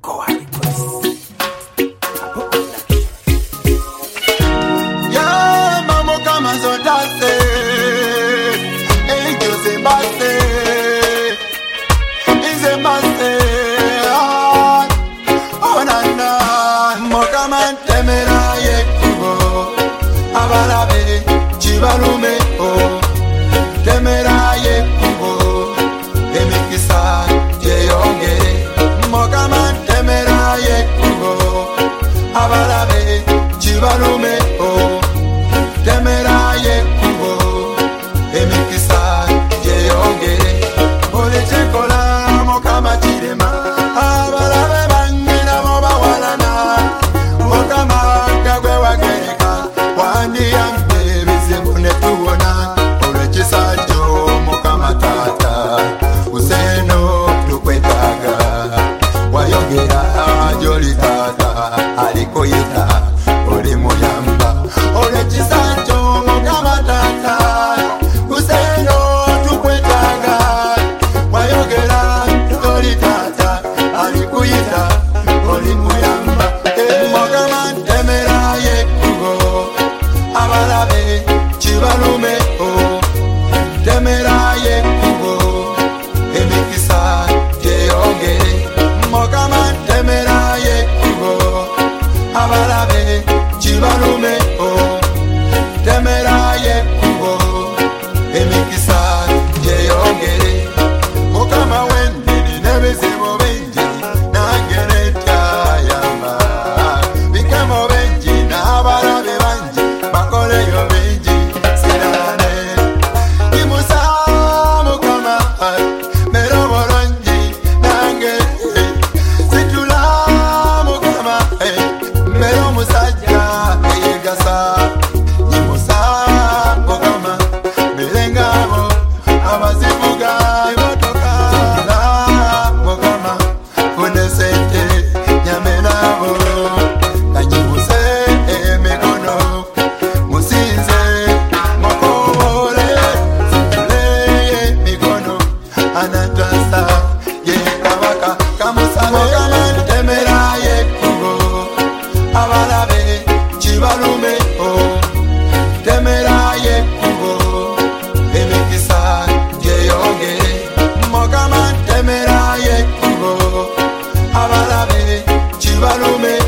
Chibalume o temeraye kubo emikisa yeyongere mokaman temeraye kubo abalabe chibalume o temeraye kubo emikisa yeyongere olechekola mokama chirema abalabe bangina mobawalana mokama kagwe wagereka wandiya Sajo mukama tata useno tukwetaga wayongera joli tata alikoyita oli muyamba olechisajo mukama tata useno tukwetaga wayongera joli tata alikoyita oli muyamba mukama temera yekugo abalabe chibalume temeraye kubo emikisa yeyongere mokama temeraye kubo abalabe chibalume o temeraye kubo emikisa yeyongere mokama wendini nebizibu bingi nangere tyayamba bikemo bingi n'abalabe bangi bakoleyo bingi sinane abalabe chibalume o temeraye kubo emikisa yeyongere mokama temeraye kubo abalabe chibalume